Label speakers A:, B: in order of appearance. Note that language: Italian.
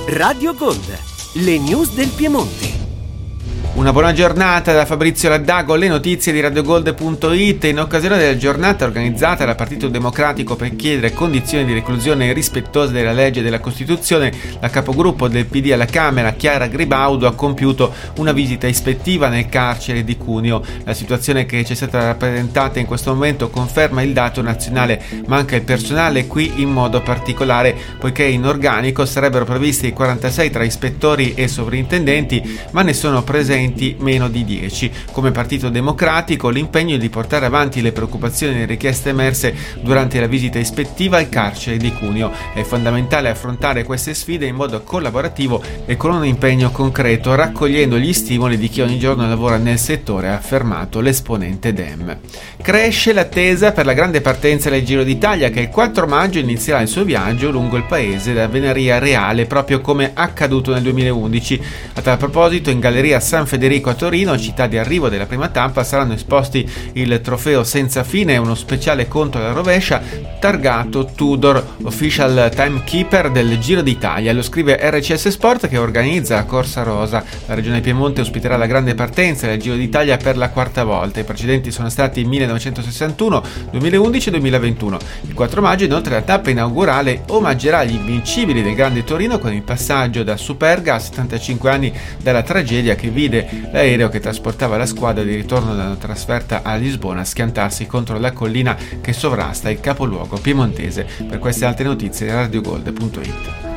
A: Radio Gold, le news del Piemonte.
B: Una buona giornata da Fabrizio Laddago, le notizie di radiogold.it. In occasione della giornata organizzata dal Partito Democratico per chiedere condizioni di reclusione rispettose della legge e della Costituzione, la capogruppo del PD alla Camera, Chiara Gribaudo, ha compiuto una visita ispettiva nel carcere di Cuneo. La situazione che ci è stata rappresentata in questo momento conferma il dato nazionale: manca il personale qui in modo particolare, poiché in organico sarebbero previsti 46 tra ispettori e sovrintendenti, ma ne sono presenti meno di 10. Come Partito Democratico l'impegno è di portare avanti le preoccupazioni e le richieste emerse durante la visita ispettiva al carcere di Cuneo. È fondamentale affrontare queste sfide in modo collaborativo e con un impegno concreto, raccogliendo gli stimoli di chi ogni giorno lavora nel settore, ha affermato l'esponente Dem. Cresce l'attesa per la grande partenza del Giro d'Italia, che il 4 maggio inizierà il suo viaggio lungo il paese da Venaria a Reale, proprio come accaduto nel 2011. A tal proposito, in Galleria San Federico a Torino, città di arrivo della prima tappa, saranno esposti il trofeo senza fine e uno speciale conto alla rovescia targato Tudor, official timekeeper del Giro d'Italia. Lo scrive RCS Sport, che organizza la Corsa Rosa. La regione Piemonte ospiterà la grande partenza del Giro d'Italia per la quarta volta. I precedenti sono stati 1961, 2011 e 2021. Il 4 maggio inoltre la tappa inaugurale omaggerà gli invincibili del Grande Torino con il passaggio da Superga a 75 anni dalla tragedia che vide l'aereo che trasportava la squadra di ritorno dalla trasferta a Lisbona schiantarsi contro la collina che sovrasta il capoluogo piemontese. Per queste altre notizie radiogold.it.